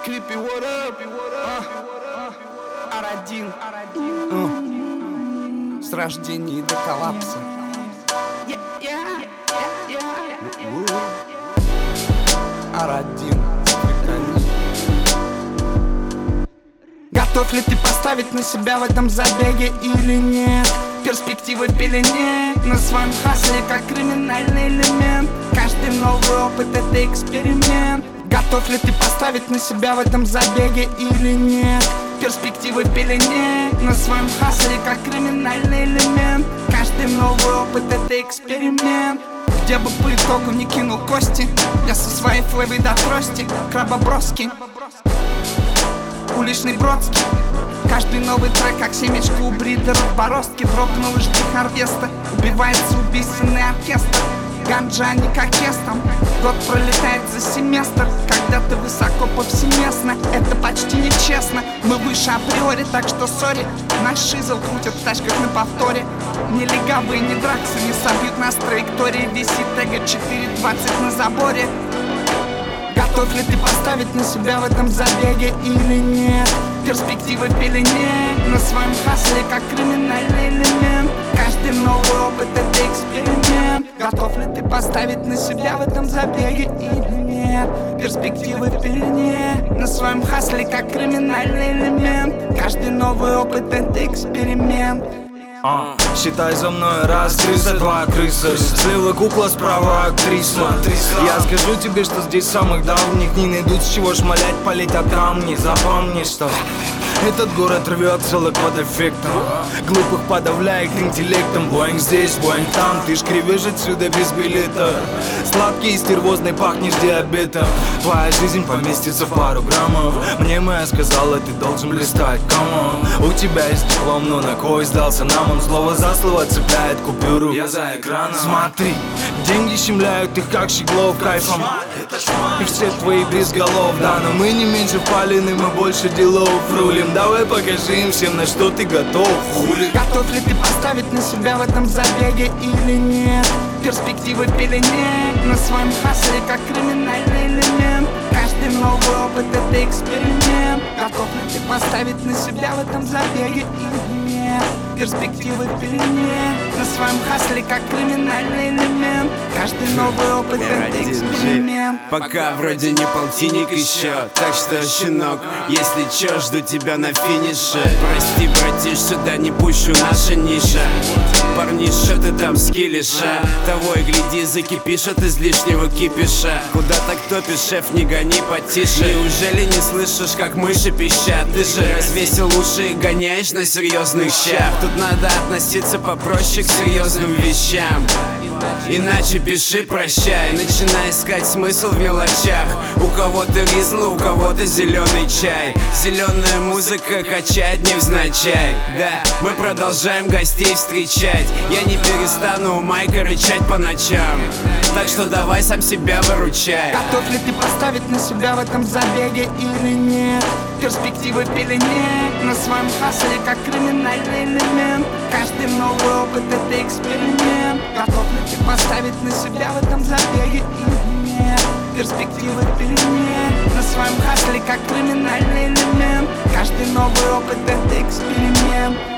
клипе what up? R1 с рождения до коллапса. R1 Готов ли ты поставить на себя в этом забеге или нет? Перспективы в пелене на своем хасле, как криминальный элемент. Каждый новый опыт — это эксперимент. Готов ли ты поставить на себя в этом забеге или нет? Перспективы в пелене на своем хасле, как криминальный элемент. Каждый новый опыт — это эксперимент. Где бы по итогу не кинул кости, я со своей флэвой до трости. Крабоброски, уличный Бродский. Каждый новый трек, как семечко у бридеров бороздки. Дрогнул и жди харвеста, убивается убийственный оркестр. Ганджа не как кестом, год пролетает за семестр. Когда ты высоко повсеместно, это почти нечестно. Мы выше априори, так что сори. Наш шизл крутят в тачках на повторе. Ни легавые, ни драксы не собьют нас траектории. Висит тега 4.20 на заборе. Готов ли ты поставить на себя в этом забеге или нет? Перспективы в пелене на своем хасле, как криминальный элемент. Каждый новый опыт — это эксперимент. Готов ли ты поставить на себя в этом забеге или нет? Перспективы в пелене на своем хасле, как криминальный элемент. Каждый новый опыт — это эксперимент. Считай за мной раз, крыса, два, крыса. Слева кукла, справа актриса. Я скажу тебе, что здесь самых давних не найдут с чего шмалять, полетят камни. Запомни, что этот город рвет целый под эффектом. Глупых подавляет интеллектом. Боинг здесь, боинг там, ты ж кривишь отсюда без билета. Сладкий и стервозный, пахнешь диабетом. Твоя жизнь поместится в пару граммов. Мне моя сказала, ты должен блистать, камон. У тебя есть диплом, но на кой сдался нам? Он слово за слово цепляет купюру. Я за экраном. Смотри, деньги щемляют их как щеглов кайфом. И все твои без голов, да, но мы не меньше впалены, мы больше делов рулим. Давай покажи им всем, на что ты готов, хули. Готов ли ты поставить на себя в этом забеге или нет? Перспективы в пелене на своем хасле, как криминальный элемент. Каждый новый опыт — это эксперимент. Готов ли ты поставить на себя в этом забеге или нет? Перспективы в пелене на своем хасле, как криминальный элемент. Каждый новый опыт — это эксперимент. Пока вроде не полтинник еще, так что, щенок, если чё, жду тебя на финише. Прости, братиш, сюда не пущу, наша ниша. Парниша, ты там скиллиша. Того и гляди, закипишь от излишнего кипиша. Куда так топишь, шеф, не гони потише. Неужели не слышишь, как мыши пищат? Ты же развесил уши и гоняешь на серьезных щах. Тут надо относиться попроще к серьезным вещам. Иначе пиши прощай, начинай искать смысл в мелочах. У кого-то ризл, у кого-то зеленый чай. Зеленая музыка качает невзначай. Да, мы продолжаем гостей встречать. Я не перестану у майка рычать по ночам. Так что давай сам себя выручай. Готов ли ты поставить на себя в этом забеге или нет? Перспективы в пелене на своем хасле, как криминальный элемент. Каждый новый опыт — это эксперимент. Готов ли ты поставить на себя в этом забеге или нет? Перспективы в пелене на своем хасле, как криминальный элемент. Каждый новый опыт — это эксперимент.